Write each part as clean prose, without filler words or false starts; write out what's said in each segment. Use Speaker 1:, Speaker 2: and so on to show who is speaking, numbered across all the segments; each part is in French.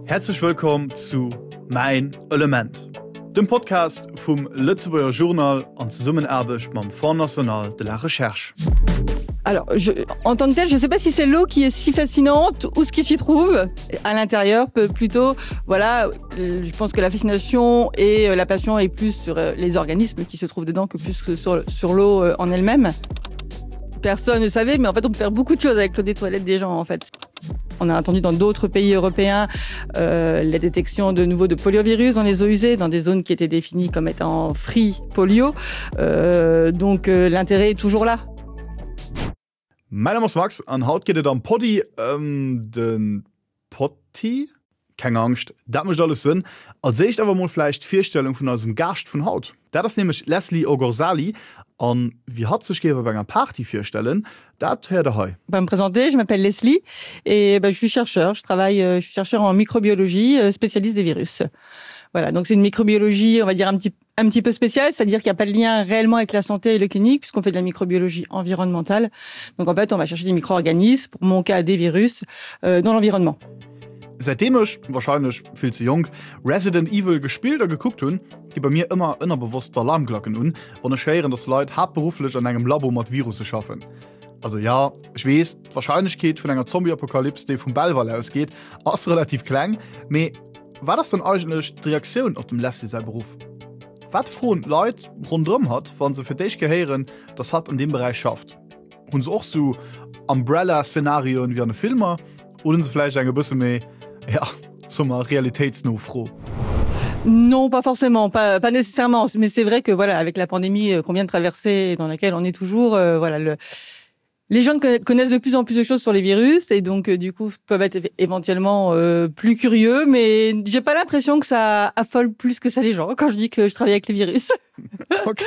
Speaker 1: Herzlich willkommen zu Mein Element, dem Podcast vom Lützeburger Journal en Zusammenarbeit mit dem Fonds National de la Recherche.
Speaker 2: Alors, en tant que tel, je ne sais pas si c'est l'eau qui est si fascinante ou ce qui s'y trouve à l'intérieur. Plutôt, voilà, je pense que la fascination et la passion est plus sur les organismes qui se trouvent dedans que plus que sur l'eau en elle-même. Personne ne savait, mais en fait, on peut faire beaucoup de choses avec l'eau des toilettes des gens, en fait. On a entendu dans d'autres pays européens la détection de nouveau de poliovirus dans les eaux usées, dans des zones qui étaient définies comme étant free polio. Donc, l'intérêt est toujours là.
Speaker 1: Mein Name ist Max, an Haut geht es am Potti, den Potti? Keine Angst, das macht alles Sinn. Als ich aber mal vielleicht die Vorstellung von unserem Gast von Haut. Das ist nämlich Leslie Ogorzali. Und wie hat sich gegeben bei einer Party vorstellen? Das hört ihr heute.
Speaker 2: Pour me présenter, je m'appelle Leslie et je suis chercheur. Je suis chercheur en microbiologie, spécialiste des virus. Voilà, donc c'est une microbiologie, on va dire un petit peu spéciale, c'est-à-dire qu'il n'y a pas de lien réellement avec la santé et le clinique, puisqu'on fait de la microbiologie environnementale. Donc en fait, on va chercher des micro-organismes, pour mon cas des virus, dans l'environnement.
Speaker 1: Seitdem ich, wahrscheinlich viel zu jung, Resident Evil gespielt oder geguckt habe, die bei mir immer unbewusst Alarmglocken an, wenn ich höre, dass Leute hauptberuflich an einem Labor mit Virussen arbeiten. Also ja, ich weiß, die Wahrscheinlichkeit von einer Zombie-Apokalypse, die vom Bellwall ausgeht, ist relativ klein. Aber war das dann eigentlich die Reaktion auf den Leslie seinen Beruf? Was frohen Leute rundherum hat, wenn sie für dich gehören, das hat in dem Bereich schafft? Und sie auch so Umbrella-Szenarien wie eine Filme, oder sie vielleicht ein bisschen mehr, ja, so mal realitätsnah froh?
Speaker 2: Non, pas forcément, pas nécessairement. Mais c'est vrai que voilà, avec la pandémie qu'on vient de traverser, dans laquelle on est toujours, voilà, les gens connaissent de plus en plus de choses sur les virus et donc du coup peuvent être éventuellement plus curieux, mais j'ai pas l'impression que ça affole plus que ça les gens quand je dis que je travaille avec les virus.
Speaker 1: Ok.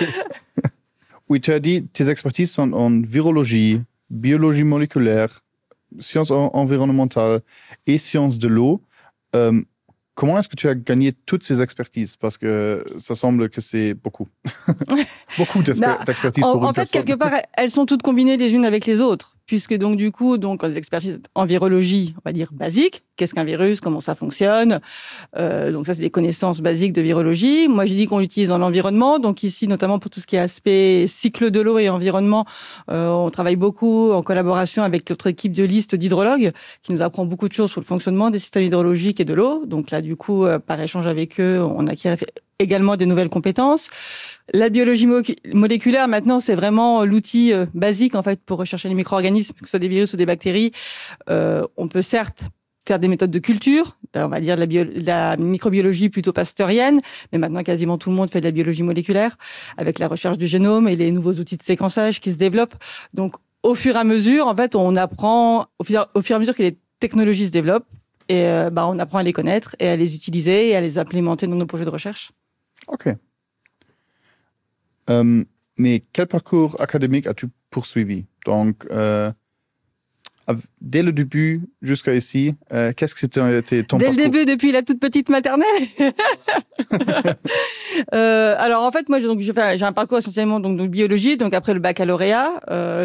Speaker 1: Oui, tu as dit tes expertises sont en virologie, biologie moléculaire, sciences environnementales et sciences de l'eau. Comment est-ce que tu as gagné toutes ces expertises? Parce que ça semble que c'est beaucoup. Beaucoup d'expertise pour une
Speaker 2: En fait,
Speaker 1: personne.
Speaker 2: quelque part, elles sont toutes combinées les unes avec les autres. Puisque donc, du coup, des expertises en virologie, on va dire basiques. Qu'est-ce qu'un virus? Comment ça fonctionne? Donc ça, c'est des connaissances basiques de virologie. Moi, j'ai dit qu'on l'utilise dans l'environnement. Donc ici, notamment pour tout ce qui est aspect cycle de l'eau et environnement, on travaille beaucoup en collaboration avec notre équipe de liste d'hydrologues qui nous apprend beaucoup de choses sur le fonctionnement des systèmes hydrologiques et de l'eau. Donc là, du coup, par échange avec eux, on acquiert également des nouvelles compétences. La biologie moléculaire, maintenant, c'est vraiment l'outil basique, en fait, pour rechercher les micro-organismes, que ce soit des virus ou des bactéries. On peut certes faire des méthodes de culture, on va dire de la microbiologie plutôt pasteurienne, mais maintenant, quasiment tout le monde fait de la biologie moléculaire, avec la recherche du génome et les nouveaux outils de séquençage qui se développent. Donc, au fur et à mesure, en fait, on apprend, au fur et à mesure que les technologies se développent, et on apprend à les connaître et à les utiliser et à les implémenter dans nos projets de recherche.
Speaker 1: Ok. Mais quel parcours académique as-tu poursuivi? Donc, dès le début jusqu'à ici, qu'est-ce que c'était ton parcours?
Speaker 2: Dès le début, depuis la toute petite maternelle. Alors en fait, moi, j'ai un parcours essentiellement donc de biologie. Donc après le baccalauréat,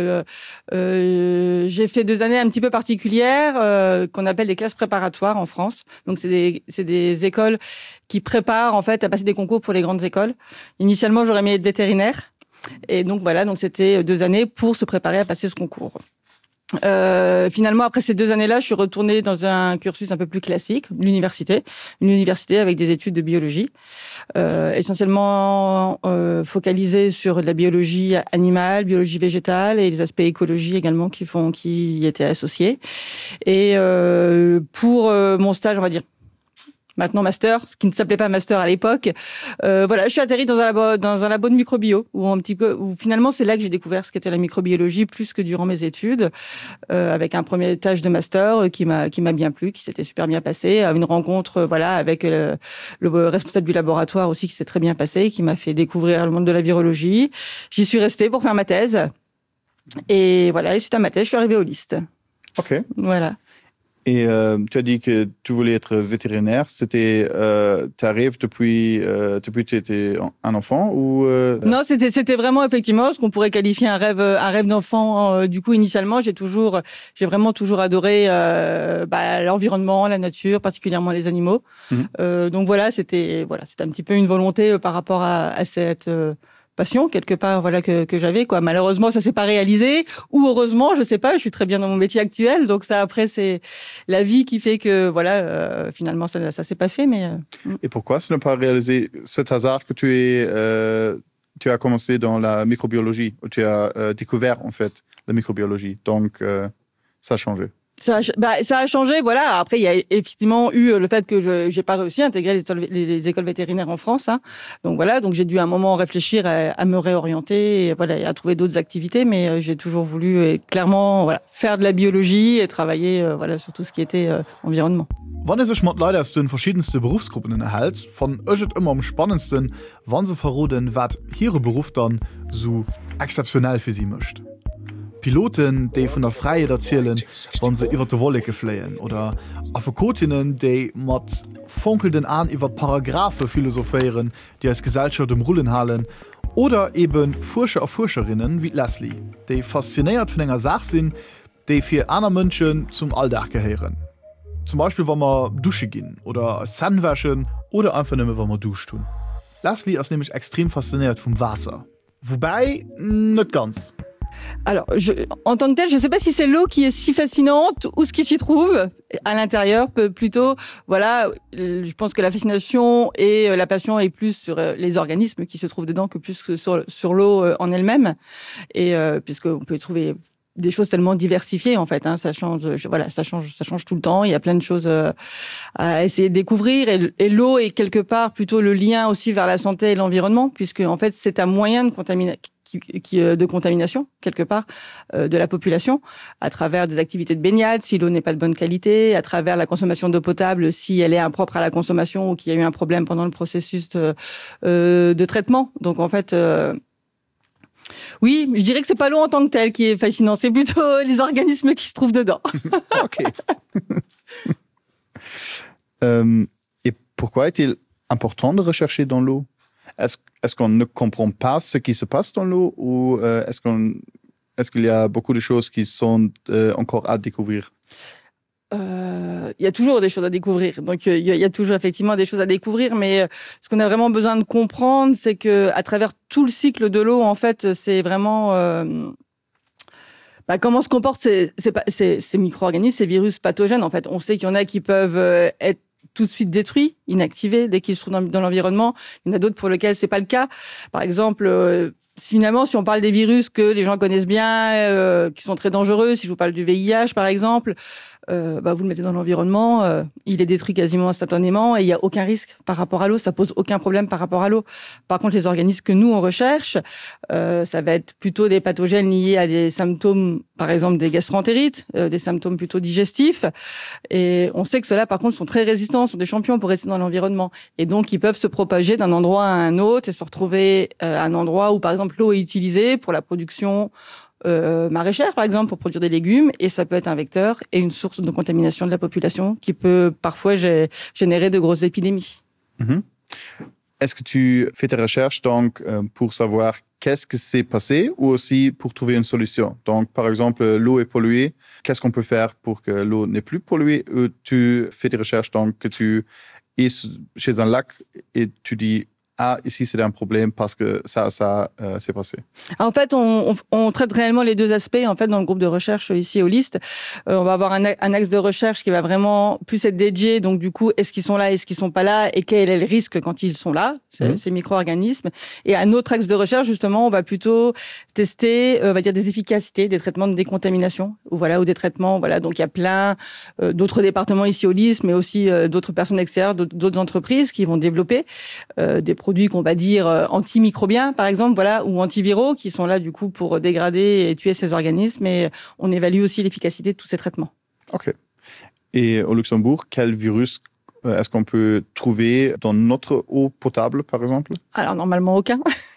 Speaker 2: j'ai fait 2 années un petit peu particulières qu'on appelle des classes préparatoires en France. Donc c'est des écoles qui préparent en fait à passer des concours pour les grandes écoles. Initialement, j'aurais aimé être vétérinaire. Et donc voilà, donc c'était 2 années pour se préparer à passer ce concours. Finalement, après ces 2 années-là, je suis retournée dans un cursus un peu plus classique, une université avec des études de biologie, essentiellement focalisées sur la biologie animale, biologie végétale et les aspects écologie également qui y étaient associés. Et pour mon stage, on va dire maintenant master, ce qui ne s'appelait pas master à l'époque. Voilà, je suis atterrie dans un labo de microbio où finalement c'est là que j'ai découvert ce qu'était la microbiologie plus que durant mes études, avec un premier étage de master qui m'a bien plu, qui s'était super bien passé, une rencontre avec le responsable du laboratoire aussi qui s'est très bien passé, qui m'a fait découvrir le monde de la virologie. J'y suis restée pour faire ma thèse. Et voilà, et suite à ma thèse, je suis arrivée aux listes.
Speaker 1: Ok.
Speaker 2: Voilà.
Speaker 1: Et tu as dit que tu voulais être vétérinaire. C'était ta rêve depuis que tu étais un enfant ou
Speaker 2: Non, c'était vraiment effectivement ce qu'on pourrait qualifier un rêve d'enfant. Du coup, initialement, j'ai vraiment toujours adoré l'environnement, la nature, particulièrement les animaux. Donc voilà, c'était un petit peu une volonté par rapport à cette passion quelque part que j'avais quoi. Malheureusement ça s'est pas réalisé ou heureusement je sais pas, je suis très bien dans mon métier actuel donc ça après c'est la vie qui fait que finalement ça s'est pas fait mais
Speaker 1: Et pourquoi ça n'a pas réalisé? Cet hasard que tu as commencé dans la microbiologie où tu as découvert en fait la microbiologie donc ça a changé.
Speaker 2: Ça a changé, voilà. Après, il y a effectivement eu le fait que j'ai pas réussi à intégrer les écoles vétérinaires en France. Hein. Donc voilà, donc j'ai dû à un moment réfléchir à me réorienter et à trouver d'autres activités. Mais j'ai toujours voulu clairement faire de la biologie et travailler sur tout ce qui était environnement.
Speaker 1: Wann sech mat leider aus den verschiedenste Berufsgruppen erhält, van ëget immer am spannendsten, wann se verroden, wat hire Beruf dann so exceptionell fir sie mëcht. Piloten, déi vun der Freiheit erzielen, wann se iwwer de Wollecke fléien oder Afkotinnen, déi mat funkelden an iwwer Paragraphe philosophieren, die als Gesellschaft dem Rullen halen, oder eben Forscher a Forscherinnen wie Leslie, déi fasziniert vun enger Sach sinn, déi fir aner Mënschen zum Alldach geheieren. Zum Beispiel wann man Dusche ginn oder Sandwäschen oder einfach nëmme wann man dusch tun. Leslie ass nämlich extrem fasziniert vum Wasser. Wobei net ganz.
Speaker 2: Alors, en tant que tel, je ne sais pas si c'est l'eau qui est si fascinante ou ce qui s'y trouve à l'intérieur. Plutôt, je pense que la fascination et la passion est plus sur les organismes qui se trouvent dedans que plus que sur l'eau en elle-même. Et puisqu'on peut y trouver des choses tellement diversifiées en fait. Hein, ça change tout le temps. Il y a plein de choses à essayer de découvrir. Et l'eau est quelque part plutôt le lien aussi vers la santé et l'environnement, puisque en fait c'est un moyen de contamination quelque part de la population à travers des activités de baignade si l'eau n'est pas de bonne qualité, à travers la consommation d'eau potable si elle est impropre à la consommation ou qu'il y a eu un problème pendant le processus de traitement. Donc en fait oui, je dirais que c'est pas l'eau en tant que telle qui est fascinant, c'est plutôt les organismes qui se trouvent dedans.
Speaker 1: Ok. Et pourquoi est-il important de rechercher dans l'eau? Est-ce qu'on ne comprend pas ce qui se passe dans l'eau ou est-ce qu'il y a beaucoup de choses qui sont encore à découvrir?
Speaker 2: Il y a toujours des choses à découvrir. Donc, il y a toujours effectivement des choses à découvrir. Mais ce qu'on a vraiment besoin de comprendre, c'est que à travers tout le cycle de l'eau, en fait, c'est vraiment comment se comportent ces micro-organismes, ces virus pathogènes. En fait, on sait qu'il y en a qui peuvent être tout de suite détruits, inactivés dès qu'ils se trouvent dans l'environnement. Il y en a d'autres pour lesquels c'est pas le cas. Par exemple, finalement, si on parle des virus que les gens connaissent bien, qui sont très dangereux, si je vous parle du VIH par exemple, vous le mettez dans l'environnement, il est détruit quasiment instantanément et il n'y a aucun risque par rapport à l'eau, ça pose aucun problème par rapport à l'eau. Par contre, les organismes que nous on recherche, ça va être plutôt des pathogènes liés à des symptômes, par exemple des gastro-entérites, des symptômes plutôt digestifs. Et on sait que ceux-là, par contre, sont très résistants, sont des champions pour rester dans l'environnement. Et donc, ils peuvent se propager d'un endroit à un autre et se retrouver à un endroit où, par exemple, l'eau est utilisée pour la production maraîchère, par exemple, pour produire des légumes, et ça peut être un vecteur et une source de contamination de la population qui peut parfois générer de grosses épidémies.
Speaker 1: Mm-hmm. Est-ce que tu fais tes recherches donc pour savoir qu'est-ce qui s'est passé ou aussi pour trouver une solution? Donc, par exemple, l'eau est polluée. Qu'est-ce qu'on peut faire pour que l'eau n'est plus polluée? Ou tu fais des recherches donc que tu es chez un lac et tu dis ici c'est un problème parce que ça s'est passé.
Speaker 2: En fait, on traite réellement les deux aspects en fait dans le groupe de recherche ici au LIST. On va avoir un axe de recherche qui va vraiment plus être dédié. Donc du coup, est-ce qu'ils sont là, est-ce qu'ils sont pas là, et quel est le risque quand ils sont là, ces micro-organismes. Et un autre axe de recherche justement, on va plutôt tester, on va dire des efficacités, des traitements de décontamination ou des traitements. Donc il y a plein d'autres départements ici au LIST, mais aussi d'autres personnes extérieures, d'autres entreprises qui vont développer des produits qu'on va dire antimicrobiens par exemple, ou antiviraux qui sont là du coup pour dégrader et tuer ces organismes, et on évalue aussi l'efficacité de tous ces traitements.
Speaker 1: Ok. Et au Luxembourg, quel virus est-ce qu'on peut trouver dans notre eau potable par exemple?
Speaker 2: Alors normalement aucun.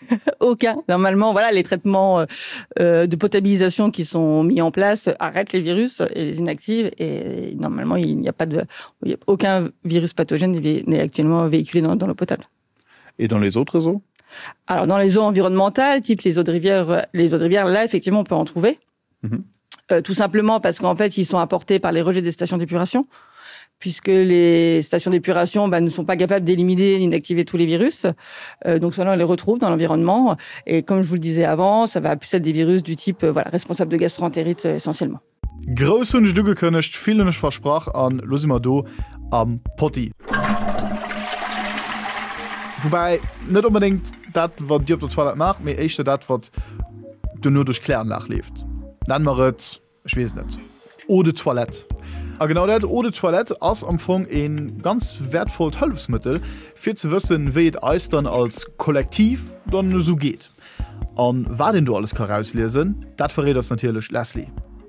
Speaker 2: Aucun. Normalement, voilà, les traitements de potabilisation qui sont mis en place arrêtent les virus et les inactivent. Et normalement, il n'y a aucun virus pathogène n'est actuellement véhiculé dans l'eau potable.
Speaker 1: Et dans les autres eaux?
Speaker 2: Alors, dans les eaux environnementales, type les eaux de rivière, là, effectivement, on peut en trouver. Tout simplement parce qu'en fait, ils sont apportés par les rejets des stations d'épuration, puisque les stations d'épuration ne sont pas capables d'éliminer, d'inactiver tous les virus. Donc, cela, on les retrouve dans l'environnement. Et comme je vous le disais avant, ça va plus être des virus du type responsable de gastroentérite essentiellement.
Speaker 1: Groß hunn du gekënnecht, vielen versprach an Losimado am Potti. Wobei net unbedingt dat, wat Dir op der Toilette macht, méi eichte dat, wat du nur durch Klären nachleft. Dann maret, ich weiß nicht, Eau de Toilette. Aber genau das, Eau de Toilette ass am Fong ein ganz wertvolles Hilfsmittel, für zu wissen, wie es uns dann als Kollektiv dann so geht. Und was denn du alles kann rauslesen, das verrät uns natürlich Leslie.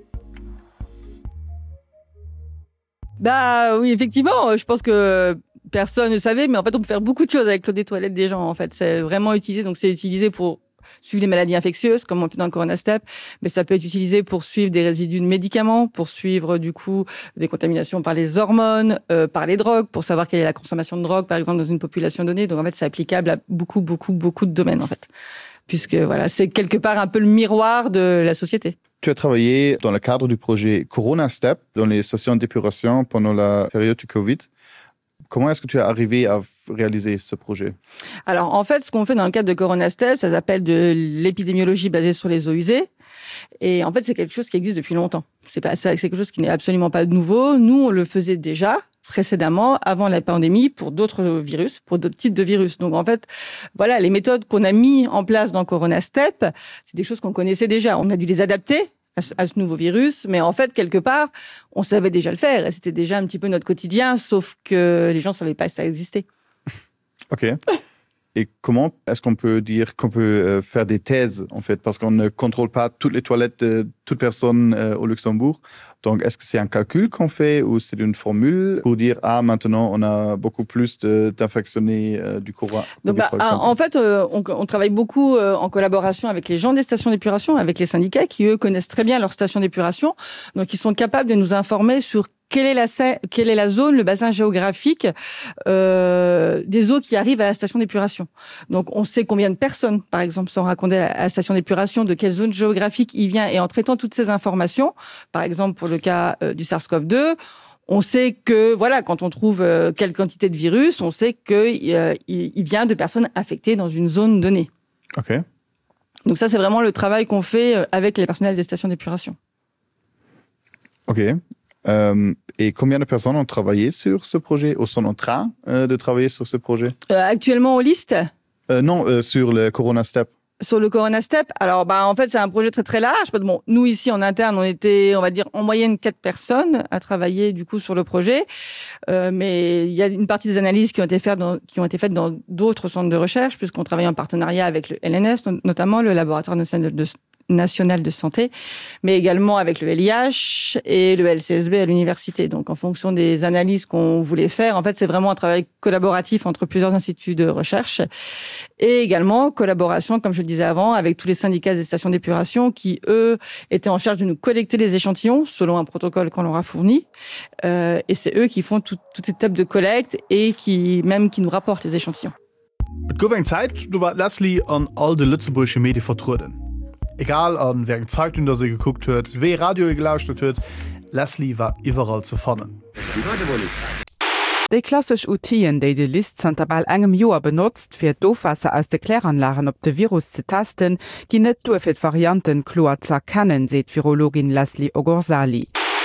Speaker 2: Bah oui, effectivement, je pense que personne ne savait, mais en fait, on peut faire beaucoup de choses avec l'eau des toilettes des gens. En fait, c'est vraiment utilisé. Donc, c'est utilisé pour suivre les maladies infectieuses, comme on fait dans le Coronastep, mais ça peut être utilisé pour suivre des résidus de médicaments, pour suivre du coup des contaminations par les hormones, par les drogues, pour savoir quelle est la consommation de drogue, par exemple, dans une population donnée. Donc, en fait, c'est applicable à beaucoup de domaines, en fait. Puisque, voilà, c'est quelque part un peu le miroir de la société.
Speaker 1: Tu as travaillé dans le cadre du projet Coronastep, dans les stations d'épuration pendant la période du Covid. Comment est-ce que tu es arrivé à réaliser ce projet?
Speaker 2: Alors, en fait, ce qu'on fait dans le cadre de Coronastep, ça s'appelle de l'épidémiologie basée sur les eaux usées. Et en fait, c'est quelque chose qui existe depuis longtemps. C'est quelque chose qui n'est absolument pas nouveau. Nous, on le faisait déjà précédemment, avant la pandémie, pour d'autres virus, pour d'autres types de virus. Donc, en fait, voilà, les méthodes qu'on a mis en place dans Coronastep, c'est des choses qu'on connaissait déjà. On a dû les adapter à ce nouveau virus, mais en fait, quelque part, on savait déjà le faire, et c'était déjà un petit peu notre quotidien, sauf que les gens ne savaient pas que ça existait.
Speaker 1: Ok. Et comment est-ce qu'on peut dire qu'on peut faire des thèses, en fait, parce qu'on ne contrôle pas toutes les toilettes de toute personne au Luxembourg. Donc, est-ce que c'est un calcul qu'on fait ou c'est une formule pour dire « Ah, maintenant, on a beaucoup plus d'infectionnés du Covid ».
Speaker 2: Donc, en fait, on travaille beaucoup en collaboration avec les gens des stations d'épuration, avec les syndicats qui, eux, connaissent très bien leurs stations d'épuration. Donc, ils sont capables de nous informer sur quelle est la zone, le bassin géographique des eaux qui arrivent à la station d'épuration. Donc, on sait combien de personnes, par exemple, sont raccordées à la station d'épuration, de quelle zone géographique il vient. Et en traitant toutes ces informations, par exemple, pour le cas du SARS-CoV-2, on sait que, voilà, quand on trouve quelle quantité de virus, on sait qu'il vient de personnes infectées dans une zone donnée.
Speaker 1: Ok.
Speaker 2: Donc ça, c'est vraiment le travail qu'on fait avec les personnels des stations d'épuration.
Speaker 1: Ok. Et combien de personnes ont travaillé sur ce projet ou sont en train de travailler sur ce projet?
Speaker 2: Actuellement, aux listes
Speaker 1: Non, sur le Coronastep.
Speaker 2: Sur le Coronastep, alors en fait c'est un projet très très large. Bon, nous ici en interne on était, on va dire en moyenne 4 personnes à travailler du coup sur le projet, mais il y a une partie des analyses qui ont été faites dans d'autres centres de recherche puisqu'on travaille en partenariat avec le LNS, notamment le laboratoire national de santé, mais également avec le LIH et le LCSB à l'université. Donc, en fonction des analyses qu'on voulait faire, en fait, c'est vraiment un travail collaboratif entre plusieurs instituts de recherche et également collaboration, comme je le disais avant, avec tous les syndicats des stations d'épuration qui, eux, étaient en charge de nous collecter les échantillons selon un protocole qu'on leur a fourni. Et c'est eux qui font toute étape de collecte et qui nous rapportent les échantillons.
Speaker 1: Et gouf eng Zeit, du war Leslie an all de Lützeburgsche Medien vertruden. Egal an wegen Zeitung, dass sie geguckt hört, wie Radio gelauscht hört, Leslie war überall zu finden.
Speaker 3: Die klassisch Utien, die die List sind dabei engem Jahr benutzt, für Doofwasser aus den Kläranlagen ob de Virus zu testen, die nicht durch die Varianten klar zu erkennen, sieht Virologin Leslie Ogorsali.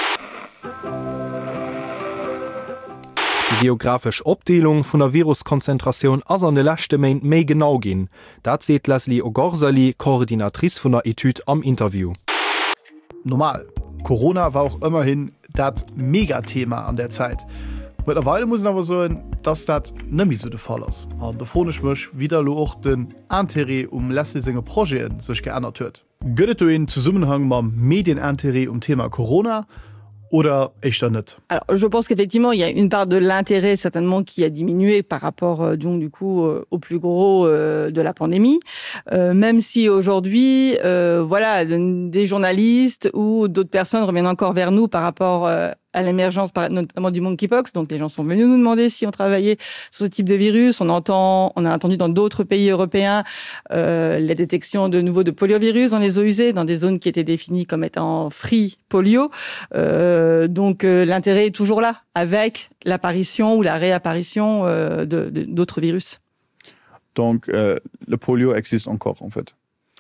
Speaker 4: Die geografische Abteilung von der Viruskonzentration ass an de letzte Main méi genau gin. Dat seht Leslie Ogorsali, Koordinatrice von der Etude am Interview.
Speaker 1: Normal. Corona war auch immerhin das Megathema an der Zeit. Mittlerweile muss ich aber sagen, dass das nicht mehr so der Fall ist. Und da freue ich mich, wieder auch den Interesse Leslie seine Projekte sich geändert hat. Geht es in Zusammenhang mit dem Medieneinteresse Thema Corona oder echt net?
Speaker 2: Alors, je pense qu'effectivement, il y a une part de l'intérêt certainement qui a diminué par rapport donc du coup au plus gros de la pandémie, même si aujourd'hui, voilà, des journalistes ou d'autres personnes reviennent encore vers nous par rapport à l'émergence notamment du monkeypox. Donc les gens sont venus nous demander si on travaillait sur ce type de virus. On a entendu dans d'autres pays européens la détection de nouveau de poliovirus dans les eaux usées, dans des zones qui étaient définies comme étant free polio. Donc l'intérêt est toujours là, avec l'apparition ou la réapparition d'autres virus.
Speaker 1: Donc le polio existe encore en fait.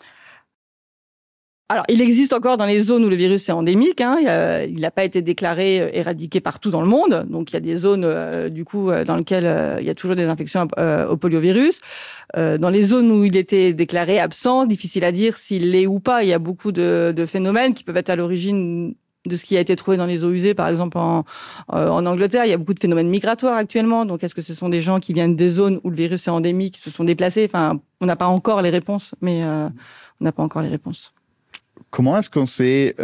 Speaker 2: Alors, il existe encore dans les zones où le virus est endémique. Il n'a pas été déclaré éradiqué partout dans le monde. Donc, il y a des zones, du coup, dans lesquelles il y a toujours des infections au poliovirus. Dans les zones où il était déclaré absent, difficile à dire s'il l'est ou pas. Il y a beaucoup de phénomènes qui peuvent être à l'origine de ce qui a été trouvé dans les eaux usées, par exemple en Angleterre. Il y a beaucoup de phénomènes migratoires actuellement. Donc, est-ce que ce sont des gens qui viennent des zones où le virus est endémique, qui se sont déplacés? Enfin, on n'a pas encore les réponses, mais on n'a pas encore les réponses.
Speaker 1: Comment est-ce qu'on sait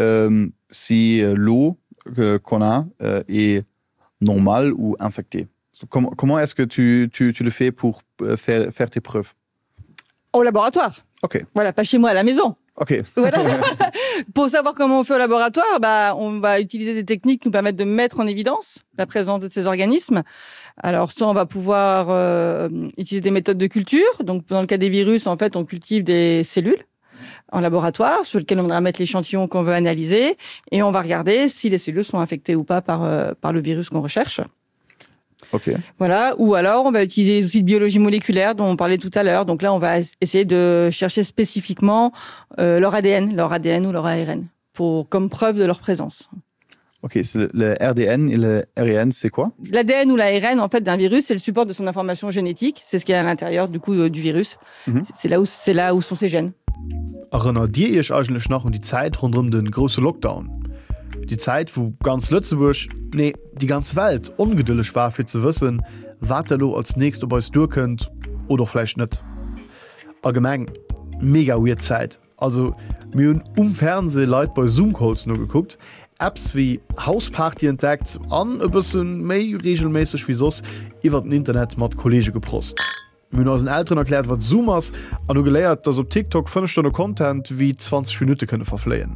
Speaker 1: si l'eau qu'on a est normale ou infectée? Comment est-ce que tu le fais pour faire tes preuves?
Speaker 2: Au laboratoire.
Speaker 1: Ok.
Speaker 2: Voilà, pas chez moi, à la maison.
Speaker 1: Ok.
Speaker 2: Voilà. Pour savoir comment on fait au laboratoire, on va utiliser des techniques qui nous permettent de mettre en évidence la présence de ces organismes. Alors, soit on va pouvoir utiliser des méthodes de culture. Donc, dans le cas des virus, en fait, on cultive des cellules en laboratoire sur lequel on va mettre l'échantillon qu'on veut analyser et on va regarder si les cellules sont infectées ou pas par le virus qu'on recherche.
Speaker 1: Okay.
Speaker 2: Voilà. Ou alors on va utiliser les outils de biologie moléculaire dont on parlait tout à l'heure. Donc là, on va essayer de chercher spécifiquement leur ADN ou leur ARN comme preuve de leur présence.
Speaker 1: Ok, le RDN et le RN, c'est quoi?
Speaker 2: L'ADN ou l'ARN, en fait, d'un virus, c'est le support de son information génétique. C'est ce qu'il y a à l'intérieur du coup du virus. C'est là où sont ses gènes.
Speaker 1: Erinner dir ich eigentlich noch die Zeit rund den großen Lockdown? Die Zeit, wo ganz Lützeburg, nee, die ganze Welt ungeduldig war für zu wissen, was da als nächstes bei uns durchkommt oder vielleicht nicht. Allgemein, mega weird Zeit. Also, wir haben Fernsehen Leute bei Zoom-Calls nur geguckt, Apps wie Hausparty entdeckt, an ein bisschen mehr regelmäßig wie sonst über das Internet mit Kollegen geprost. Wir haben unseren Eltern erklärt, was Zoom ist, und haben gelernt, dass auf TikTok 5 Stunden Content wie 20 Minuten können verfliehen.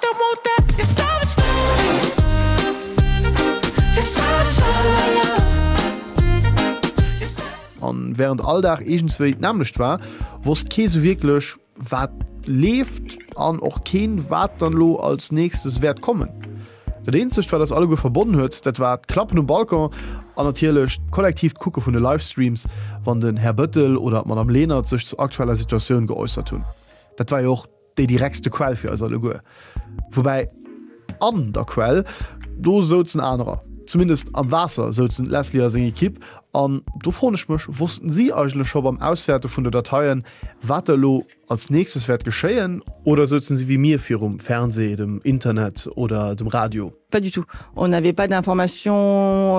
Speaker 1: Und während Alltag irgendwie nämlich war, wusste Käse wirklich, was lebt, und auch kein, was dann lo als nächstes wird kommen. Der Einzige, was das alle verbunden hat, das war Klappen im Balkon und natürlich kollektiv gucken von den Livestreams, wenn den Herr Büttel oder Madame Lehnert sich zur aktuellen Situation geäußert haben. Das war ja auch die direkteste Quelle für uns alle. Wobei, an der Quelle, da sollten andere. Zumindest am Wasser sollten Leslie und seine Equipe. Und da frage ich mich, wussten Sie eigentlich schon beim Auswerten von den Dateien, was da als nächstes wird geschehen? Oder sollten Sie wie mir für dem Fernsehen, dem Internet oder dem Radio?
Speaker 2: Pas du tout. On n'avait pas d'informations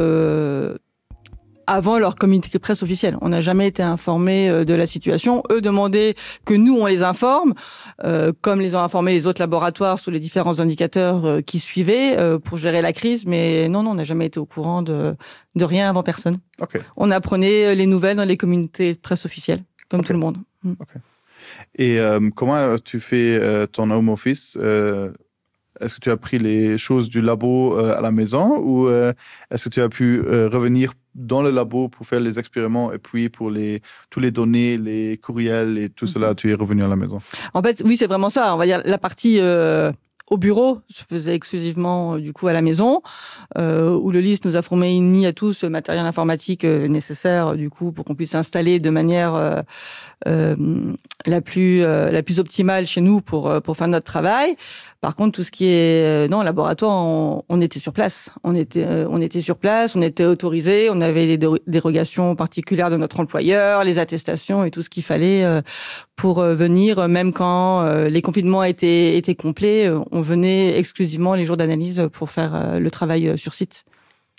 Speaker 2: avant leur communiqué de presse officiel. On n'a jamais été informé de la situation. Eux demandaient que nous, on les informe, comme les ont informés les autres laboratoires sur les différents indicateurs qui suivaient pour gérer la crise. Mais non, on n'a jamais été au courant de rien avant personne.
Speaker 1: Okay.
Speaker 2: On apprenait les nouvelles dans les communautés de presse officielles, comme tout le monde.
Speaker 1: Okay. Et comment tu fais ton home office Est-ce que tu as pris les choses du labo à la maison ou est-ce que tu as pu revenir dans le labo pour faire les expériments et puis pour tous les données, les courriels et tout cela, tu es revenu à la maison?
Speaker 2: En fait, oui, c'est vraiment ça. On va dire la partie au bureau se faisait exclusivement du coup à la maison, où le LIS nous a fourni à tous le matériel informatique nécessaire du coup pour qu'on puisse s'installer de manière la plus optimale chez nous pour faire notre travail. Par contre, tout ce qui est non laboratoire, on était sur place. On était sur place, on était autorisé, on avait des dérogations particulières de notre employeur, les attestations et tout ce qu'il fallait pour venir, même quand les confinements étaient complets, on venait exclusivement les jours d'analyse pour faire le travail sur site.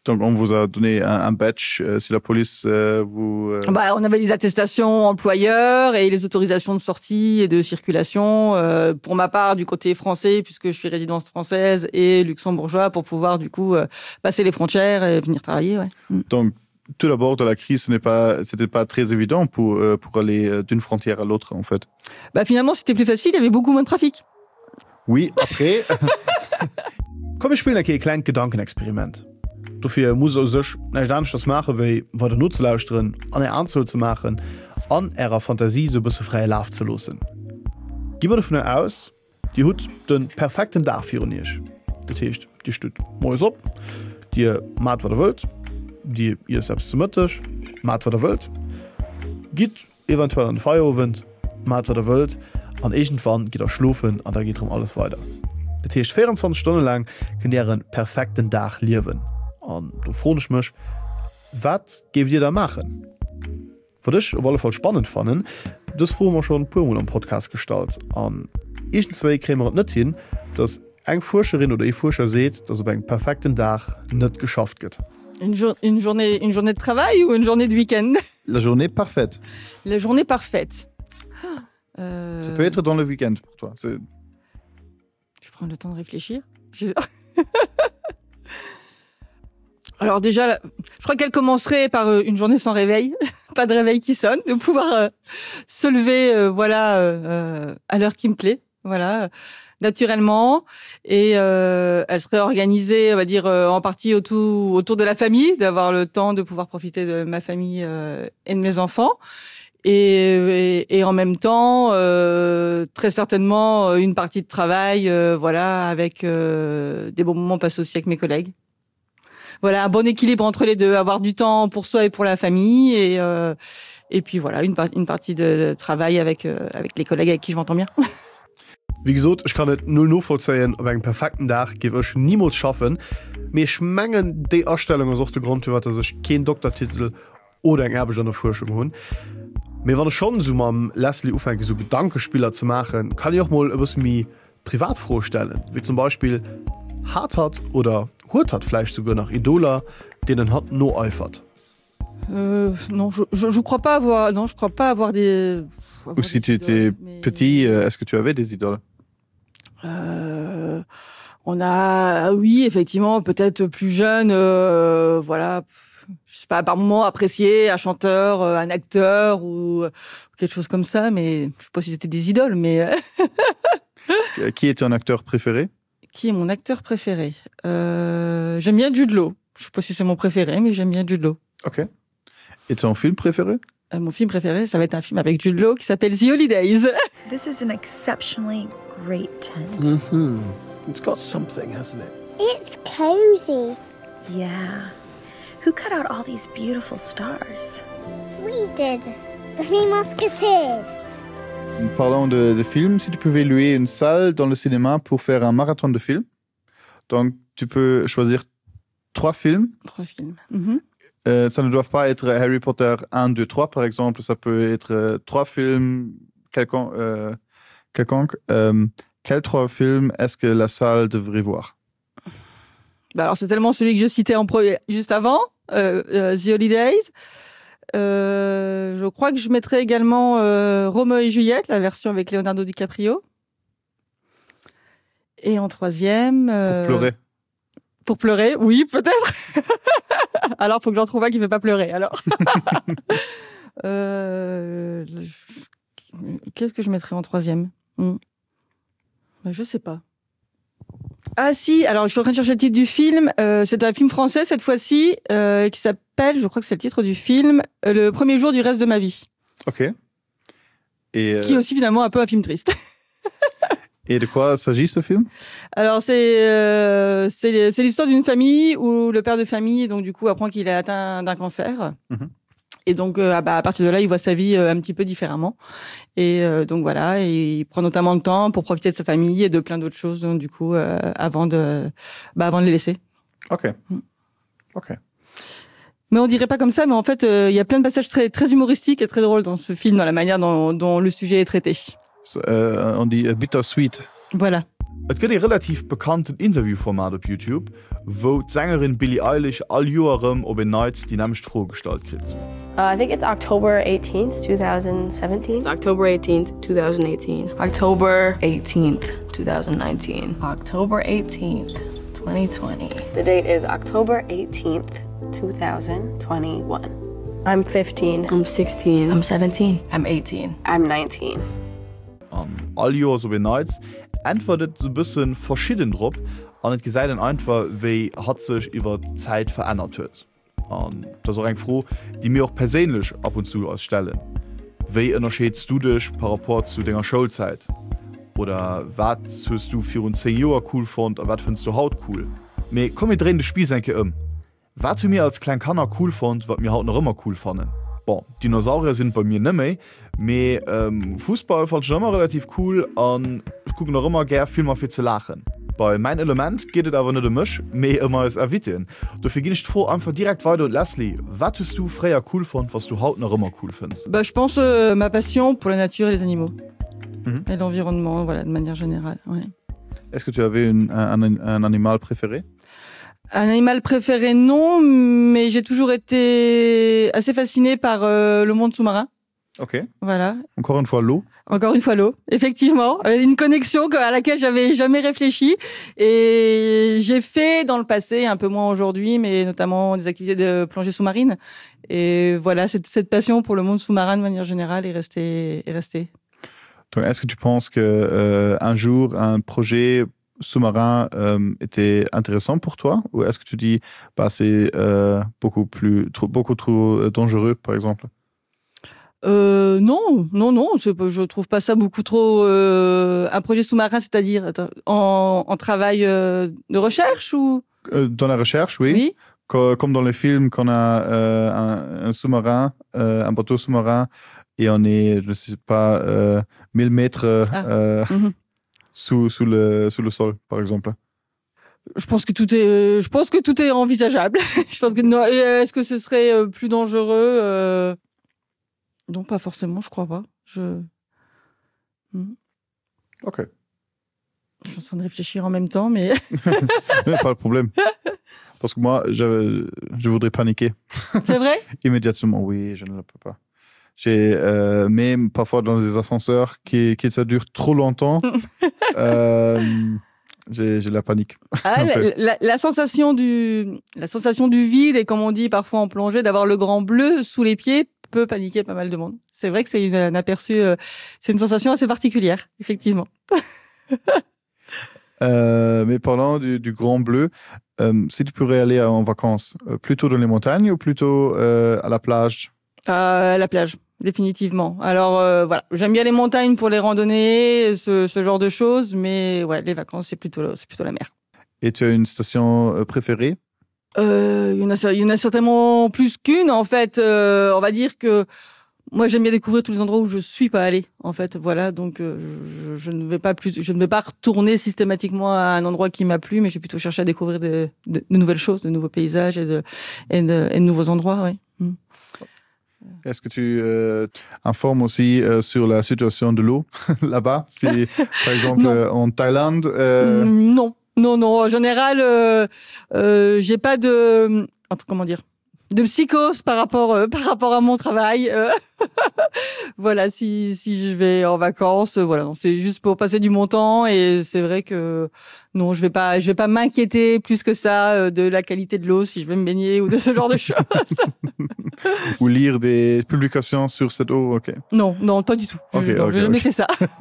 Speaker 1: Donc on vous a donné un badge si la police vous...
Speaker 2: On avait les attestations employeurs et les autorisations de sortie et de circulation pour ma part du côté français puisque je suis résidence française et luxembourgeois pour pouvoir du coup passer les frontières et venir travailler. Ouais.
Speaker 1: Donc tout d'abord dans la crise c'était pas très évident pour aller d'une frontière à l'autre en fait.
Speaker 2: Finalement c'était plus facile, il y avait beaucoup moins de trafic.
Speaker 1: Oui, après Komm ich spielen ein klein Gedankenexperiment. Dafür muss sech nicht das machen, wie war der Nutzlauschtrin an der Anzahl zu machen, an ihrer Fantasie so bisschen freie Lauf zu lassen. Gehen wir davon aus, die hat den perfekten Tag für uns. Das heißt, die steht morgens auf, die macht was wollt, die ihr selbst zu Mittag, macht was wollt, geht eventuell an den Feierabend, macht was wollt, und irgendwann geht schlafen und da geht alles weiter. Das heißt, 24 Stunden lang kann ihr einen perfekten Tag leben. Und du fragst mich, was gebt ihr da machen? Für dich auf alle Fall spannend fanden, das haben wir schon ein paar Mal im Podcast gestaltet. Und irgendwie kriegen wir es nicht hin, dass eine Forscherin oder ein Forscher sieht, dass es bei einem perfekten Tag nicht geschafft wird.
Speaker 2: Une journée de travail ou une journée de week-end?
Speaker 1: La journée parfaite.
Speaker 2: La journée parfaite.
Speaker 1: Ça peut être dans le week-end pour toi.
Speaker 2: Je prends le temps de réfléchir. Alors déjà, je crois qu'elle commencerait par une journée sans réveil, pas de réveil qui sonne, de pouvoir se lever, à l'heure qui me plaît, voilà, naturellement. Et elle serait organisée, on va dire, en partie autour de la famille, d'avoir le temps de pouvoir profiter de ma famille et de mes enfants. Et en même temps, très certainement, une partie de travail, voilà, avec des bons moments passés aussi avec mes collègues. Voilà, un bon équilibre entre les deux, avoir du temps pour soi et pour la famille, et puis voilà, une partie de travail avec les collègues avec qui je m'entends bien.
Speaker 1: Wie gesagt, ich kann nicht null nachvollziehen, ob einen perfekten Tag gebe ich niemals schaffen. Mir schmengen die Ausstellung aus der Grund, dass ich keinen Doktortitel oder eine Erbe an der Forschung habe. Mir war schon so mit Leslie aufhängen, so Gedankenspieler zu machen, kann ich auch mal etwas mehr privat vorstellen. Wie zum Beispiel, hat oder hat vielleicht sogar nach Idola, denen hat nur eifert.
Speaker 2: Non, je crois pas avoir des...
Speaker 1: Ou si tu étais petit, est-ce que tu avais des idoles?
Speaker 2: On a, oui, effectivement, peut-être plus jeune, voilà, je sais pas, par moment apprécié un chanteur, un acteur ou quelque chose comme ça, mais je sais pas si c'était des idoles, mais...
Speaker 1: Qui est ton acteur préféré?
Speaker 2: Qui est mon acteur préféré? J'aime bien Jude Law. Je sais pas si c'est mon préféré, mais j'aime bien Jude Law.
Speaker 1: Ok. Et ton film préféré?
Speaker 2: Mon film préféré, ça va être un film avec Jude Law qui s'appelle The Holidays.
Speaker 5: This is an exceptionally great tent.
Speaker 6: Mm-hmm. It's got something, hasn't it?
Speaker 7: It's cozy.
Speaker 5: Yeah. Who cut out all these beautiful stars?
Speaker 7: We did. The Three Musketeers.
Speaker 1: Parlons de films, si tu pouvais louer une salle dans le cinéma pour faire un marathon de films, donc tu peux choisir 3 films.
Speaker 2: 3 films. Mm-hmm.
Speaker 1: Ça ne doit pas être Harry Potter 1, 2, 3 par exemple, ça peut être 3 films quelconques. Quels 3 films est-ce que la salle devrait voir?
Speaker 2: Alors c'est tellement celui que je citais juste avant, The Holidays. Je crois que je mettrais également Roméo et Juliette, la version avec Leonardo DiCaprio. Et en 3e...
Speaker 1: Pour pleurer.
Speaker 2: Pour pleurer, oui, peut-être. Alors, faut que j'en trouve un qui ne fait pas pleurer, alors. Qu'est-ce que je mettrais en 3e? Je sais pas. Ah si, alors je suis en train de chercher le titre du film. C'est un film français cette fois-ci qui s'appelle, je crois que c'est le titre du film, Le premier jour du reste de ma vie.
Speaker 1: Ok. Et
Speaker 2: qui est aussi finalement un peu un film triste.
Speaker 1: Et de quoi s'agit ce film? Alors
Speaker 2: c'est l'histoire d'une famille où le père de famille donc du coup apprend qu'il est atteint d'un cancer. Mm-hmm. Et donc à partir de là, il voit sa vie un petit peu différemment. Et donc voilà, et il prend notamment le temps pour profiter de sa famille et de plein d'autres choses donc du coup avant de les laisser.
Speaker 1: OK. OK.
Speaker 2: Mais on dirait pas comme ça, mais en fait, il y a plein de passages très très humoristiques et très drôles dans ce film, dans la manière dont le sujet est traité.
Speaker 1: On dit bittersweet.
Speaker 2: Voilà.
Speaker 1: Es gibt ein relativ bekanntes Interviewformat auf YouTube, wo die Sängerin Billie Eilish all Joerem op en Nights die nämlich vorgestalt krit.
Speaker 8: I think it's October 18th, 2017.
Speaker 9: It's October 18th, 2018.
Speaker 10: October 18th, 2019.
Speaker 9: October 18th, 2020.
Speaker 8: The date is October 18th, 2021. I'm 15.
Speaker 9: I'm 16.
Speaker 10: I'm 17.
Speaker 9: I'm 18.
Speaker 8: I'm 19.
Speaker 1: All Joer so Nights antwortet so bisschen verschieden Dr an net gesäiden einfach wéi hat sech iwwer Zeit verändert huet. Das eng froh, die mir auch perélech ab und zu ausstellen. Wéi ënnerscheetst du dech par rapport zu denger Schulzeit? Oder wat hust du 10 Joer cool fand, a wat findst du haut cool? Me komm mir drehen de Spiesenke Wat du mir als klein Kanner cool fand, wat mir haut noch immer cool fannen. Bon, Dinosaurier sind bei mir nimmei, me Fußball fand schon immer relativ cool an ich gucke noch immer ger viel mal viel zu lachen. Bei mein Element geht aber nicht misch me immer es erwitten. Du verginst vor einfach direkt weiter Leslie. Was tust du freier cool fand, was du haut noch immer cool findest?
Speaker 2: Je pense ma passion pour la nature et les animaux et l'environnement, voilà, de manière générale. Ouais.
Speaker 1: Est-ce que tu avais un animal préféré?
Speaker 2: Un animal préféré non, mais j'ai toujours été assez fascinée par le monde sous-marin.
Speaker 1: Ok.
Speaker 2: Voilà.
Speaker 1: Encore une fois l'eau.
Speaker 2: Encore une fois l'eau, effectivement. Une connexion à laquelle j'avais jamais réfléchi. Et j'ai fait dans le passé, un peu moins aujourd'hui, mais notamment des activités de plongée sous-marine. Et voilà, cette passion pour le monde sous-marin de manière générale est restée.
Speaker 1: Donc, est-ce que tu penses que un jour, un projet sous-marin était intéressant pour toi? Ou est-ce que tu dis bah, c'est beaucoup trop dangereux, par exemple?
Speaker 2: Non, je trouve pas ça beaucoup trop un projet sous-marin, c'est-à-dire en travail de recherche ou
Speaker 1: dans la recherche, oui. Comme dans les films, quand on a un sous-marin, un bateau sous-marin, et on est, je ne sais pas, 1000 mètres sous le sol, par exemple.
Speaker 2: Je pense que tout est envisageable. Je pense que non. Est-ce que ce serait plus dangereux? Non, pas forcément, je crois pas.
Speaker 1: Ok.
Speaker 2: Je suis en train de réfléchir en même temps, mais...
Speaker 1: Pas de problème. Parce que moi, je voudrais paniquer.
Speaker 2: C'est vrai?
Speaker 1: Immédiatement, oui, je ne le peux pas. J'ai même parfois dans des ascenseurs qui ça dure trop longtemps, j'ai la panique.
Speaker 2: Ah, la sensation du vide et comme on dit parfois en plongée, d'avoir le grand bleu sous les pieds peut paniquer pas mal de monde. C'est vrai que c'est un aperçu, c'est une sensation assez particulière, effectivement.
Speaker 1: Mais parlant du grand bleu, si tu pourrais aller en vacances, plutôt dans les montagnes ou plutôt à la plage?
Speaker 2: À la plage, définitivement. Alors voilà, j'aime bien les montagnes pour les randonnées, ce genre de choses, mais ouais, les vacances c'est plutôt la mer.
Speaker 1: Et tu as une station préférée?
Speaker 2: Il y en a certainement plus qu'une en fait. On va dire que moi j'aime bien découvrir tous les endroits où je suis pas allée en fait. Voilà, donc je ne vais pas retourner systématiquement à un endroit qui m'a plu, mais je vais plutôt chercher à découvrir de nouvelles choses, de nouveaux paysages et de nouveaux endroits. Ouais.
Speaker 1: Est-ce que tu informes aussi sur la situation de l'eau là-bas, si par exemple en Thaïlande?
Speaker 2: Non. En général, j'ai pas de psychose par rapport à mon travail. Voilà, si je vais en vacances, voilà, non, c'est juste pour passer du bon temps et c'est vrai que non, je vais pas m'inquiéter plus que ça de la qualité de l'eau si je vais me baigner ou de ce genre de choses.
Speaker 1: Ou lire des publications sur cette eau, ok.
Speaker 2: Non, pas du tout. J'ai jamais fait ça.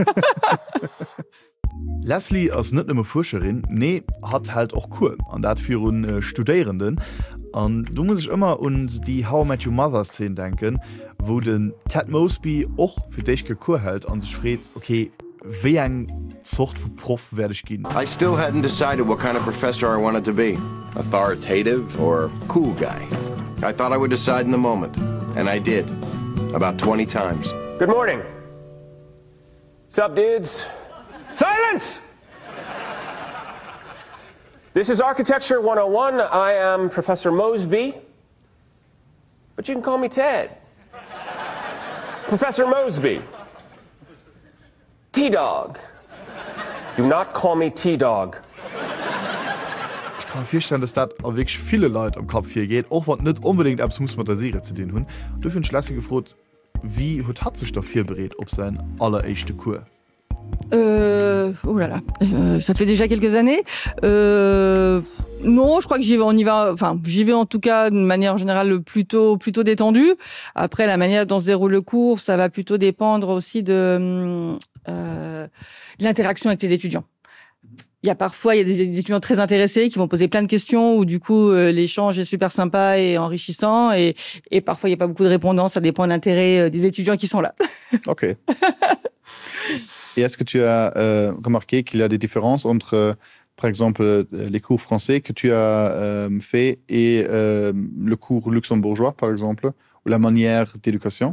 Speaker 1: Leslie als net immer Forscherin, nee, hat halt auch Kur an dat für Studierenden. Und du musst ich immer an die How I Met Your Mother Szene denken, wo den Ted Mosby auch für dich gekur hält und sich fragt, okay, wie ein Zucht von Prof werde ich gehen?
Speaker 11: I still hadn't decided what kind of professor I wanted to be. Authoritative or cool guy. I thought I would decide in the moment. And I did. About 20 times.
Speaker 12: Good morning. What's up, dudes? Silence! This is Architecture 101. I am Professor Mosby. But you can call me Ted. Professor Mosby. T-Dog. Do not call me T-Dog.
Speaker 1: feststellen, dass das auch wirklich viele Leute am Kopf hier geht, auch wenn nicht unbedingt ab muss man der Serie zu den hun. Du findest Lassie gefragt, wie hat sich dafür berät ob sein allererste Kur?
Speaker 2: Oh là là, ça fait déjà quelques années. Non, je crois que j'y vais en tout cas de manière générale plutôt détendue. Après, la manière dont se déroule le cours, ça va plutôt dépendre aussi de l'interaction avec les étudiants. Il y a des étudiants très intéressés qui vont poser plein de questions où du coup l'échange est super sympa et enrichissant et parfois il n'y a pas beaucoup de répondants, ça dépend de l'intérêt des étudiants qui sont là.
Speaker 1: Ok. Et est-ce que tu as remarqué qu'il y a des différences entre, par exemple, les cours français que tu as fait et le cours luxembourgeois, par exemple, ou la manière d'éducation?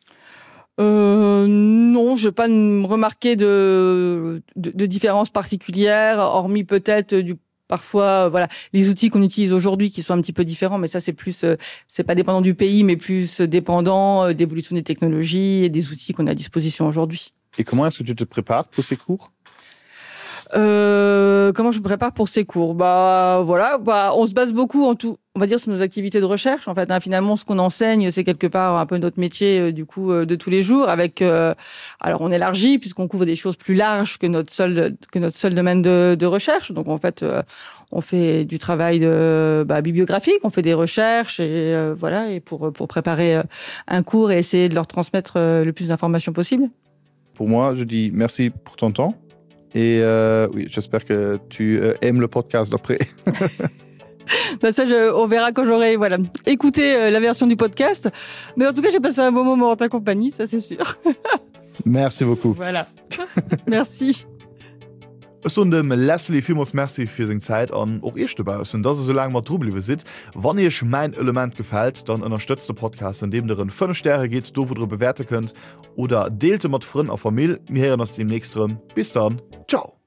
Speaker 2: Non, je n'ai pas remarqué de différence particulière, hormis peut-être parfois voilà les outils qu'on utilise aujourd'hui qui sont un petit peu différents, mais ça c'est plus c'est pas dépendant du pays, mais plus dépendant d'évolution des technologies et des outils qu'on a à disposition aujourd'hui.
Speaker 1: Et comment est-ce que tu te prépares pour ces cours?
Speaker 2: Comment je me prépare pour ces cours? On se base beaucoup on va dire sur nos activités de recherche. En fait, finalement, ce qu'on enseigne, c'est quelque part un peu notre métier du coup de tous les jours. Avec, alors on élargit puisqu'on couvre des choses plus larges que notre seul domaine de recherche. Donc en fait, on fait du travail bibliographique, on fait des recherches et voilà, et pour préparer un cours et essayer de leur transmettre le plus d'informations possible.
Speaker 1: Pour moi, je dis merci pour ton temps. Et oui, j'espère que tu aimes le podcast après.
Speaker 2: Ça, on verra quand j'aurai écouté la version du podcast. Mais en tout cas, j'ai passé un bon moment en ta compagnie, ça c'est sûr.
Speaker 1: Merci beaucoup.
Speaker 2: Voilà. Merci.
Speaker 1: So dem Leslie vielmals merci für seine Zeit an auch ich dabei sind, dass so lange mal drüber sitzt. Wenn ihr mein Element gefällt, dann unterstützt den Podcast, indem ihr 5 Sterne geht, wo ihr bewerten könnt oder dealt mit Freunden und Familie. Wir hören uns demnächst drin. Bis dann. Ciao.